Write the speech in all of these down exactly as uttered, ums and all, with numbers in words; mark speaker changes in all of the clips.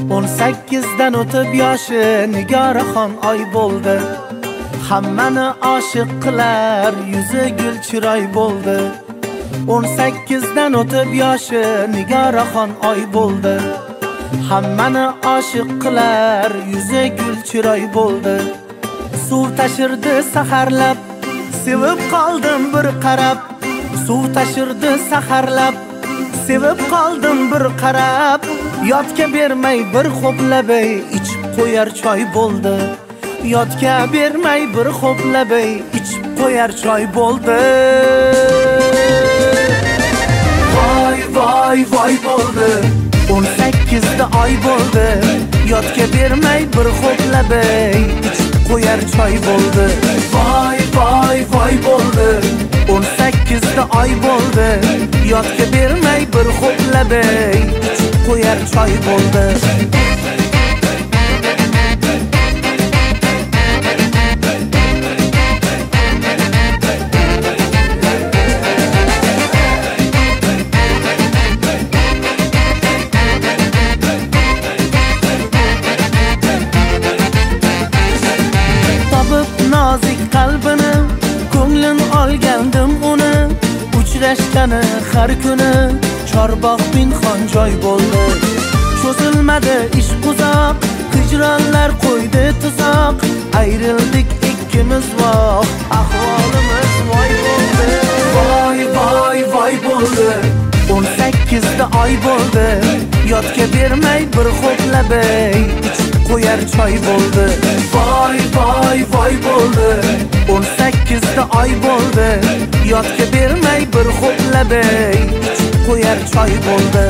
Speaker 1: o'n sakkizdan o'tib yoshi Nigoraxon oy bo'ldi. Hammani oshiq qilar yuzi gul chiroy bo'ldi. o'n sakkizdan o'tib yoshi Nigoraxon oy bo'ldi. Hammani oshiq qilar yuzi gul chiroy bo'ldi. Suv tashirdi saharlab, sevib qoldim bir qarab. Suv tashirdi saharlab, sevib qoldim bir qarab. Yotga bermay bir xo'plabay ichib qo'yar choy bo'ldi. Yotga bermay bir xo'plabay ichib qo'yar choy bo'ldi. Voy voy voy bo'ldi. o'n sakkizda oy bo'ldi. Yotga bermay bir xo'plabay ichib qo'yar choy bo'ldi. Voy voy voy bo'ldi. o'n sakkizda oy bo'ldi. Yotga bermay bir xo'plabay ichib qo'yar choy bo'ldi. Topib nozik qalbini, ko'nglim olgandim uni. Uchrashgani har kuni Chorbog' pinhon joy bo'ldi. Cho'zilmadi ish uzoq, hijronlar qo'ydi tuzoq. Ayrildik ikkimiz voh, ahvolimiz voy bo'ldi. Voy voy voy bo'ldi. o'n sakkizda oy bo'ldi. Yotga bermay bir xo'plabay ichib qo'yar choy bo'ldi. Voy voy voy bo'ldi. o'n sakkizda oy bo'ldi. Yotga bermay bir xo'plabay ichib qo'yar choy bo'ldi.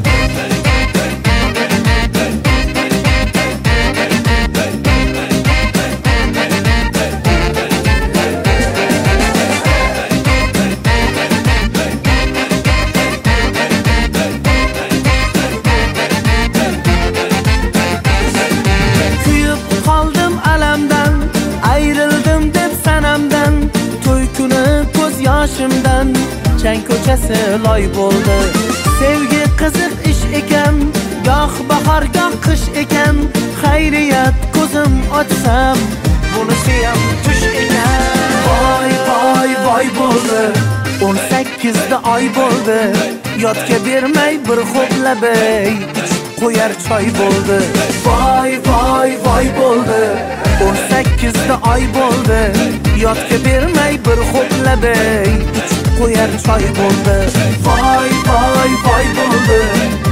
Speaker 1: Kuyib qoldim alamdan, ayrildim deb sanamdan. To'y kuni ko'z yoshimdan chang ko'chasi loy bo'ldi. Sevgi qiziq ish ekan, goh bahor goh qish ekan. Xayriyat ko'zim ochsam, bunisi ham tush ekan. Voy voy voy bo'ldi. o'n sakkizda oy bo'ldi. Yotga bermay bir xo'plabay ichib qo'yar choy bo'ldi. Voy voy voy bo'ldi. o'n sakkizda oy bo'ldi. Yotga bermay bir xo'plabay ichib qo'yar choy bo'ldi. Voy voy voy bo'ldi.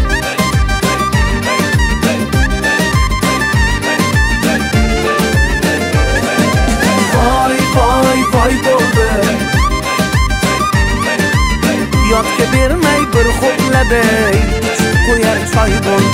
Speaker 1: Voy voy voy bo'ldi. Yotga bermay bir xo'plabay ichib qo'yar choy bo'ldi.